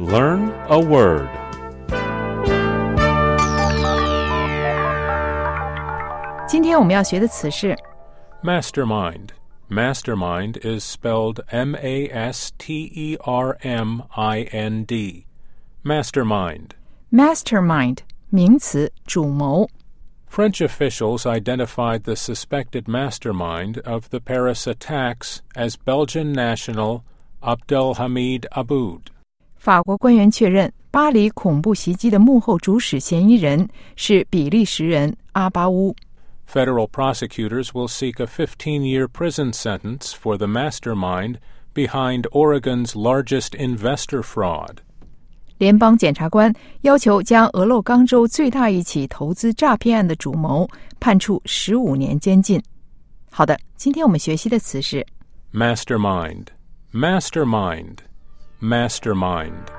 Learn a word. 今天我们要学的词是 Mastermind. Mastermind is spelled M-A-S-T-E-R-M-I-N-D. Mastermind. Mastermind 名词主谋 French officials identified the suspected mastermind of the Paris attacks as Belgian national Abdelhamid Aboud. 法国官员确认巴黎恐怖袭击的幕后主使嫌疑人是比利时人阿巴乌 Federal prosecutors will seek a 15-year prison sentence for the mastermind behind Oregon's largest investor fraud. 联邦检察官要求将俄勒冈州最大一起投资诈骗案的主谋判处15年监禁。好的，今天我们学习的词是 Mastermind. Mastermind. Mastermind.